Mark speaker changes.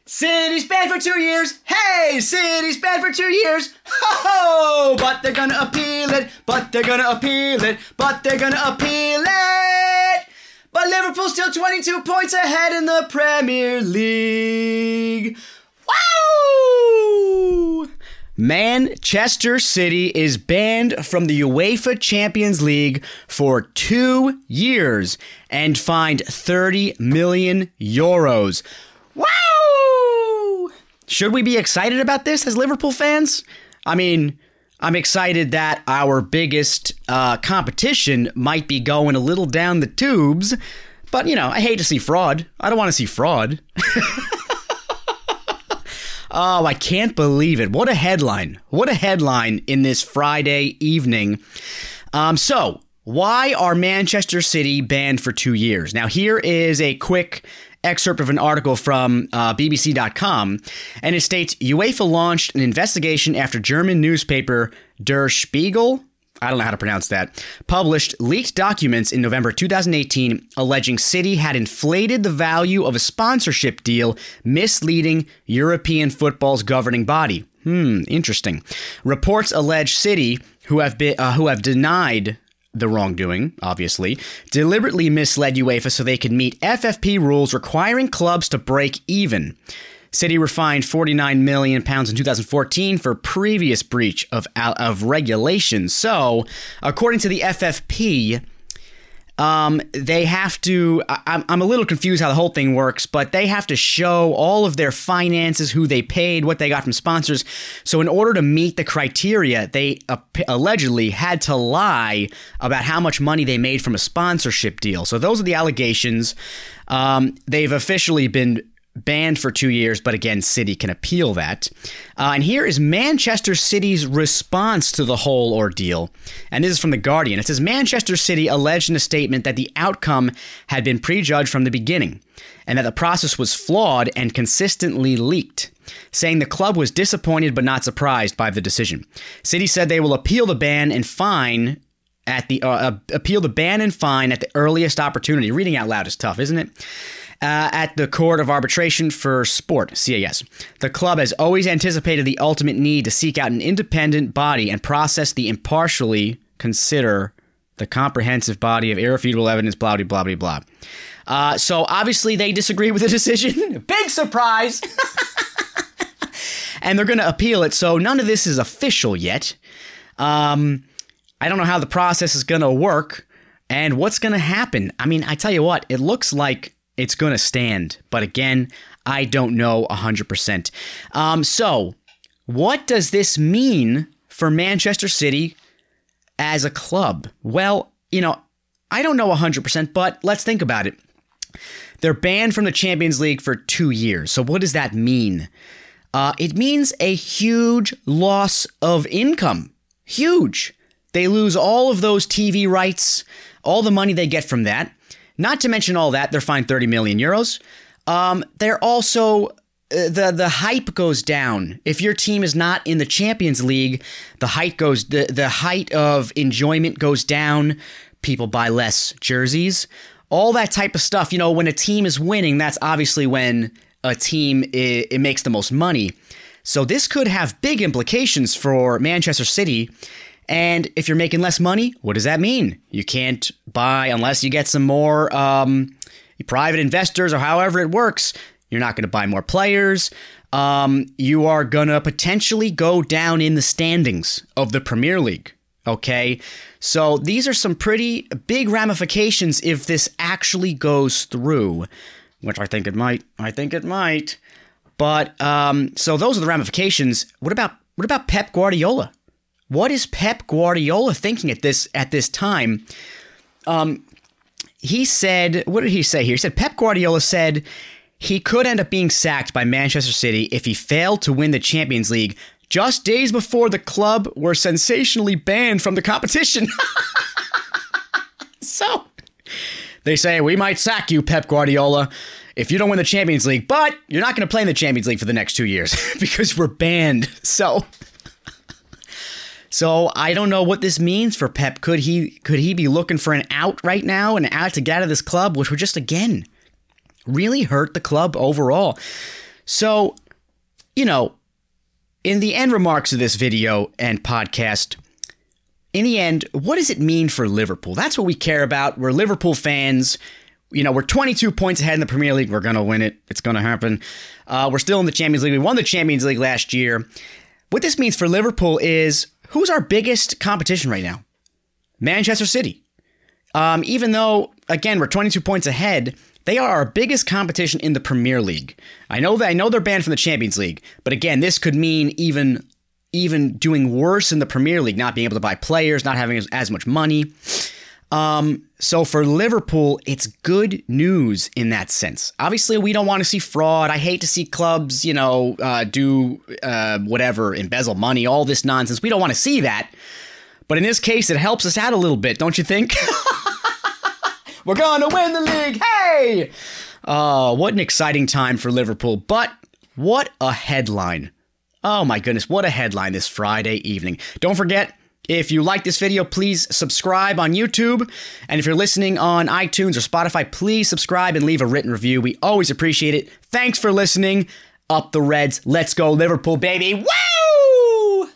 Speaker 1: City's banned for 2 years. Hey, City's banned for 2 years. Ho-ho! But they're gonna appeal it. But they're gonna appeal it. But they're gonna appeal it. But Liverpool's still 22 points ahead in the Premier League. Wow! Manchester City is banned from the UEFA Champions League for 2 years and fined 30 million euros. Wow! Should we be excited about this as Liverpool fans? I mean, I'm excited that our biggest competition might be going a little down the tubes, but, you know, I hate to see fraud. I don't want to see fraud. Oh, I can't believe it. What a headline. What a headline in this Friday evening. So, why are Manchester City banned for 2 years? Now, here is a quick excerpt of an article from BBC.com, and it states, UEFA launched an investigation after German newspaper Der Spiegel, I don't know how to pronounce that, published leaked documents in November 2018 alleging City had inflated the value of a sponsorship deal, misleading European football's governing body. Interesting. Reports allege City, who have denied the wrongdoing, obviously, deliberately misled UEFA so they could meet FFP rules requiring clubs to break even. City were fined £49 million in 2014 for previous breach of regulations. So, according to the FFP, they have to, I'm a little confused how the whole thing works, but they have to show all of their finances, who they paid, what they got from sponsors. So in order to meet the criteria, they allegedly had to lie about how much money they made from a sponsorship deal. So those are the allegations. They've officially been banned for 2 years, but again, City can appeal that. And here is Manchester City's response to the whole ordeal. And this is from The Guardian. It says, Manchester City alleged in a statement that the outcome had been prejudged from the beginning, and that the process was flawed and consistently leaked, saying the club was disappointed but not surprised by the decision. City said they will appeal the ban and fine at the earliest opportunity. Reading out loud is tough, isn't it? At the Court of Arbitration for Sport, CAS. The club has always anticipated the ultimate need to seek out an independent body and process the impartially consider the comprehensive body of irrefutable evidence, blah, blah, blah, blah, blah. So obviously they disagree with the decision. Big surprise! And they're going to appeal it, so none of this is official yet. I don't know how the process is going to work and what's going to happen. I mean, I tell you what, it looks like it's going to stand. But again, I don't know 100%. So, what does this mean for Manchester City as a club? Well, you know, I don't know 100%, but let's think about it. They're banned from the Champions League for 2 years. So what does that mean? It means a huge loss of income. Huge. They lose all of those TV rights, all the money they get from that. Not to mention all that, they're fined 30 million euros. They're also, the hype goes down. If your team is not in the Champions League, the height of enjoyment goes down. People buy less jerseys. All that type of stuff. You know, when a team is winning, that's obviously when a team, it makes the most money. So this could have big implications for Manchester City. And if you're making less money, what does that mean? You can't buy unless you get some more private investors or however it works. You're not going to buy more players. You are going to potentially go down in the standings of the Premier League. Okay, so these are some pretty big ramifications if this actually goes through, which I think it might. But so those are the ramifications. What about Pep Guardiola? What is Pep Guardiola thinking at this time? He said, what did he say here? He said Pep Guardiola said he could end up being sacked by Manchester City if he failed to win the Champions League just days before the club were sensationally banned from the competition. So they say, we might sack you, Pep Guardiola, if you don't win the Champions League, but you're not going to play in the Champions League for the next 2 years because we're banned. So I don't know what this means for Pep. Could he be looking for an out right now, an out to get out of this club, which would just, again, really hurt the club overall. So, in the end remarks of this video and podcast, in the end, what does it mean for Liverpool? That's what we care about. We're Liverpool fans. We're 22 points ahead in the Premier League. We're going to win it. It's going to happen. We're still in the Champions League. We won the Champions League last year. What this means for Liverpool is, who's our biggest competition right now? Manchester City. Even though, again, we're 22 points ahead, they are our biggest competition in the Premier League. I know they're banned from the Champions League, but again, this could mean even doing worse in the Premier League, not being able to buy players, not having as much money. So for Liverpool, it's good news in that sense. Obviously, we don't want to see fraud. I hate to see clubs, do whatever, embezzle money, all this nonsense. We don't want to see that. But in this case, it helps us out a little bit, don't you think? We're going to win the league. Hey! What an exciting time for Liverpool. But what a headline. Oh my goodness, what a headline this Friday evening. Don't forget, if you like this video, please subscribe on YouTube. And if you're listening on iTunes or Spotify, please subscribe and leave a written review. We always appreciate it. Thanks for listening. Up the Reds. Let's go Liverpool, baby. Woo!